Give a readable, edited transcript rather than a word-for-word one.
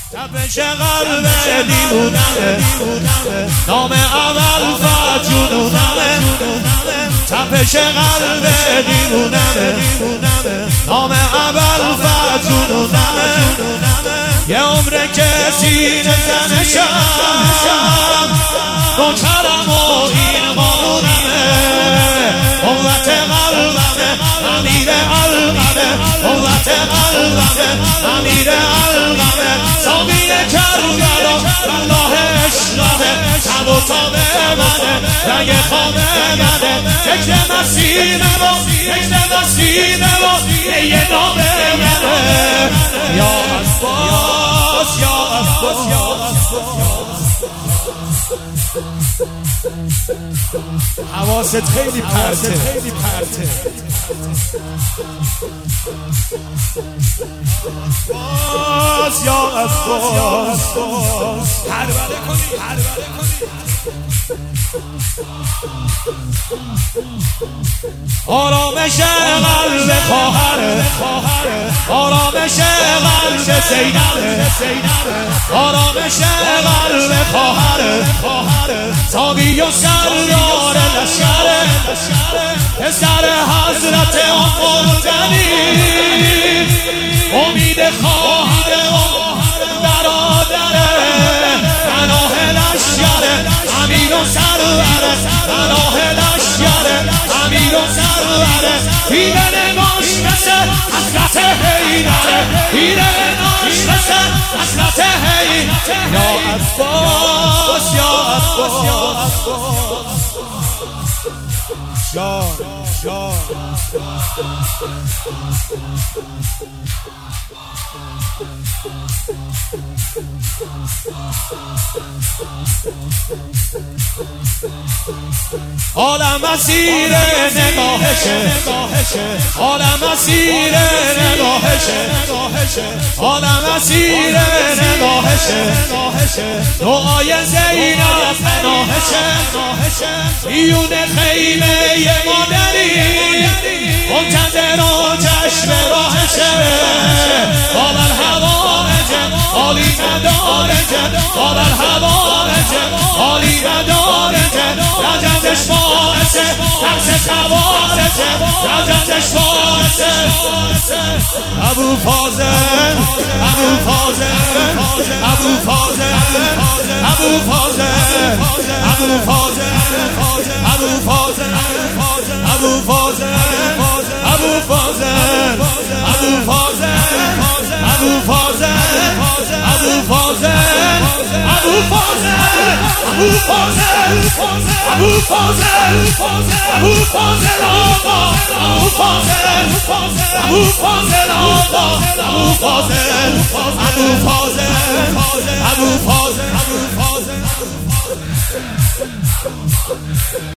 تپش قلب دیوونمه نام اول فجونمه تپش قلب دیوونمه نام اول فجونمه یه عمره که سینه زنشم نوکرم و این قانونمه قوت قلبمه امیر قلبمه قوت قلبمه امیر قلبمه ساقی کربلا الله عشقمه تب و تاب منه رنگ خواب منه فکر مسیمه و فکر مسیمه و یه نام منه یا عباس یا عباس یا حواست خیلی پرته عباس یا عباس هربله کنی آرامش قلب خواهره آرامش قلب سیدره آرامش قلب خواهره ساقی و سردار لشکره پسر حضرت آمردنی امید خواهر برادره پناه لشکره امیر و سروره پناه لشکره امیر و سروره پیره نگاش مثل حضرت حیدره پیره نگاش مثل حضرت حیدره یا عباس یا عباس یا عالم مسیر نگاهشه عالم مسیر نگاهشه عالم مسیر نگاهشه دعای زینب پناهشه میون خیمه مادری منتظر و چشم راهشه بابر هوارجه حالی ندارجه بابر هوارجه حالی ندارجه رجندش باعثه نفس سوارجه رجندش باعثه ابو فاضل ابو فاضل ابو فاضل ابو فاضل ابو فاضل ابو فاضل ابو فاضل ابو فاضل ابو فاضل ابو فاضل ابو فاضل ابو فاضل ابو فاضل ابو فاضل ابو فاضل آقا ابو فاضل ابو فاضل آقا ابو فاضل ابو فاضل